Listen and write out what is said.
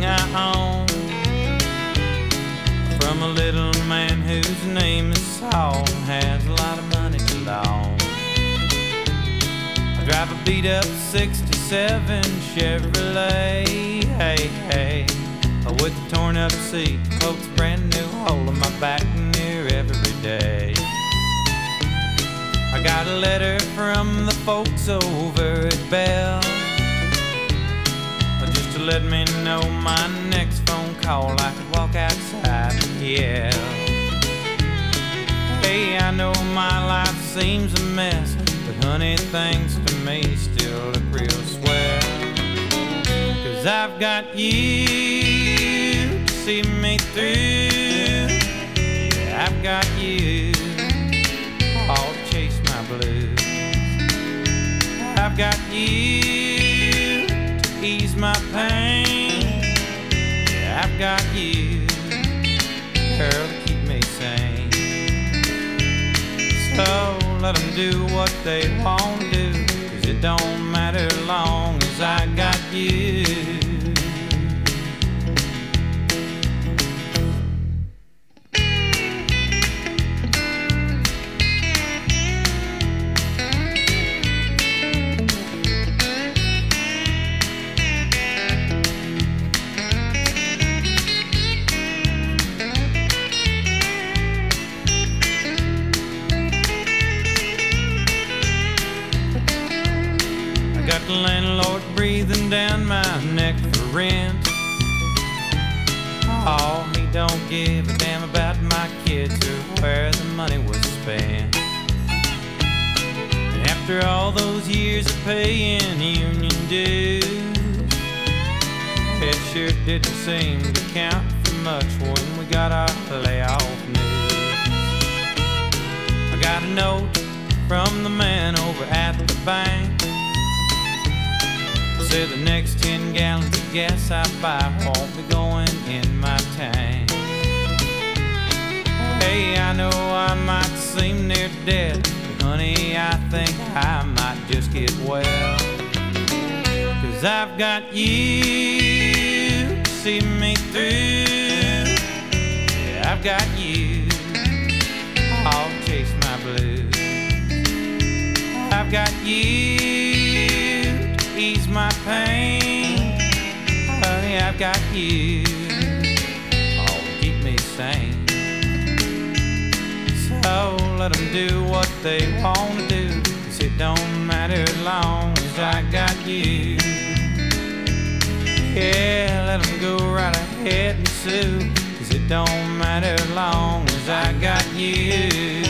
everything I own from a little man whose name is Saul, has a lot of money to loan. I drive a beat up 67 Chevrolet, hey, hey, with a torn up seat, coat's brand new, hole in my back near every day. I got a letter from the folks over at Bell, just to let me know my next phone call I could walk outside and yell. Hey, I know my life seems a mess, but honey, thanks to me, still look real swell. 'Cause I've got you to see me through. I've got you all to chase my blues. I've got you to ease my pain. I've got you, girl, to keep me sane. So let them do what they want to do, 'cause it don't matter long as I got you. Got the landlord breathing down my neck for rent. Oh, he don't give a damn about my kids or where the money was spent. And after all those years of paying union dues, it sure didn't seem to count for much when we got our layoff news. I got a note from the man over at the bank. Said the next 10 gallons of gas I buy won't be going in my tank. Hey, I know I might seem near dead, but honey, I think I might just get well. 'Cause I've got you to see me through. Yeah, I've got you, I'll chase my blues. I've got you, ease my pain. Honey, I've got you, oh, keep me sane. So let them do what they want to do, 'cause it don't matter long as I got you. Yeah, let them go right ahead and sue, 'cause it don't matter long as I got you.